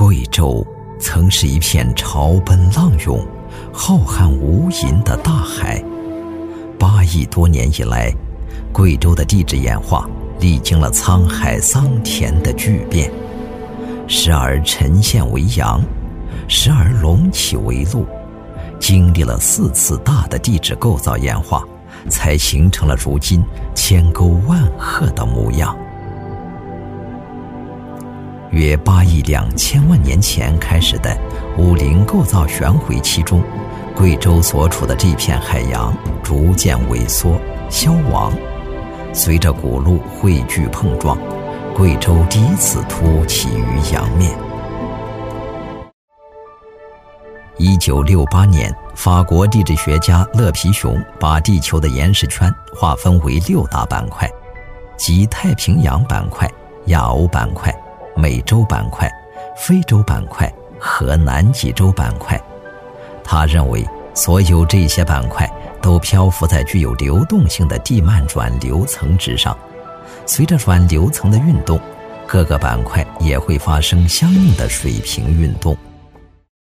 贵州曾是一片潮奔浪涌、浩瀚无垠的大海。8亿多年以来，贵州的地质演化历经了沧海桑田的巨变，时而沉陷为洋，时而隆起为陆，经历了4次大的地质构造演化，才形成了如今千沟万壑的模样。约8亿2千万年前开始的武林构造旋回期中，贵州所处的这片海洋逐渐萎缩消亡，随着古陆汇聚碰撞，贵州第一次凸起于洋面。1968年，法国地质学家勒皮雄把地球的岩石圈划分为6大板块，即太平洋板块、亚欧板块、美洲板块、非洲板块和南极洲板块。他认为所有这些板块都漂浮在具有流动性的地幔转流层之上，随着转流层的运动，各个板块也会发生相应的水平运动。